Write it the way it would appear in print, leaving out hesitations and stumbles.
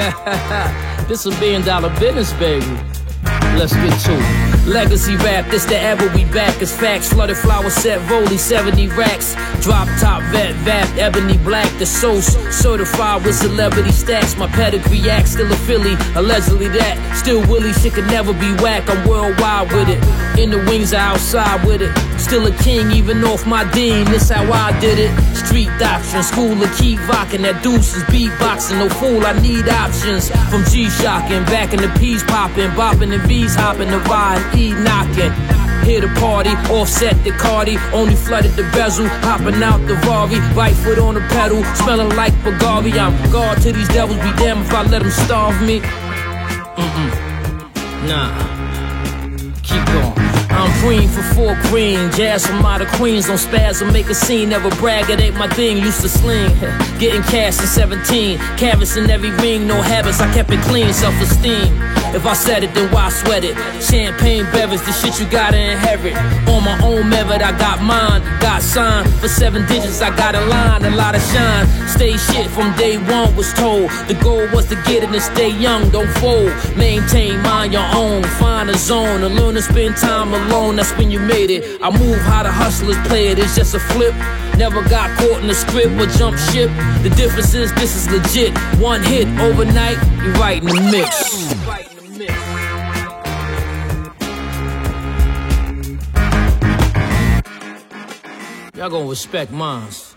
This $1 billion business, baby. Let's get to it. Legacy rap, this the ever we back. It's facts, flooded flower set, Rolly 70 racks. Drop top vet, ebony black. The sauce, certified with celebrity stacks. My pedigree act, still a Philly, allegedly that. Still Willie, shit could never be whack. I'm worldwide with it. In the wings, outside with it. Still a king, even off my dean. This how I did it. Street doctrine, school of keep rockin'. That deuce is beatboxing, no fool, I need options. From G-shocking, back in the P's popping, bopping and V's hopping, the ride and E knocking. Here the party, offset the Cardi, only flooded the bezel, hopping out the Vari, right foot on the pedal, smelling like Bulgari. I'm guard to these devils, be damned if I let them starve me. Nah, keep going. I'm green for 4 green, jazz from out of Queens, don't spaz or make a scene, never brag, it ain't my thing, used to sling, getting cash in 17, canvas in every ring, no habits, I kept it clean, self-esteem. If I said it, then why sweat it? Champagne beverage, the shit you gotta inherit. On my own method, I got mine, got signed. For 7 digits, I got a line, a lot of shine. Stay shit from day one was told. The goal was to get it and stay young, don't fold. Maintain, mind your own, find a zone. And learn to spend time alone, that's when you made it. I move how the hustlers play it, it's just a flip. Never got caught in the script or jump ship. The difference is, this is legit. One hit overnight, you right in the mix. Y'all gonna respect mines.